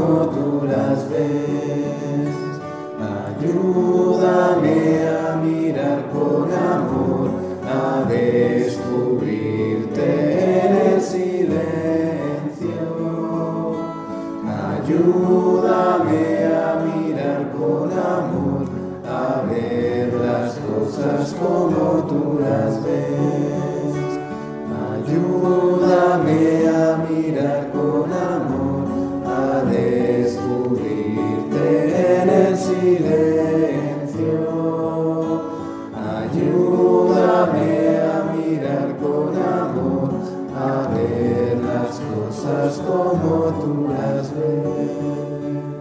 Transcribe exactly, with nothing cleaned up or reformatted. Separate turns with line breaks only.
como tú las ves. Ayúdame a mirar con amor, a descubrirte en el silencio. Ayúdame a mirar con amor, a ver las cosas como tú las ves. Ayúdame a mirar con amor, a descubrirte en el silencio. Ayúdame a mirar con amor, a ver las cosas como tú las ves.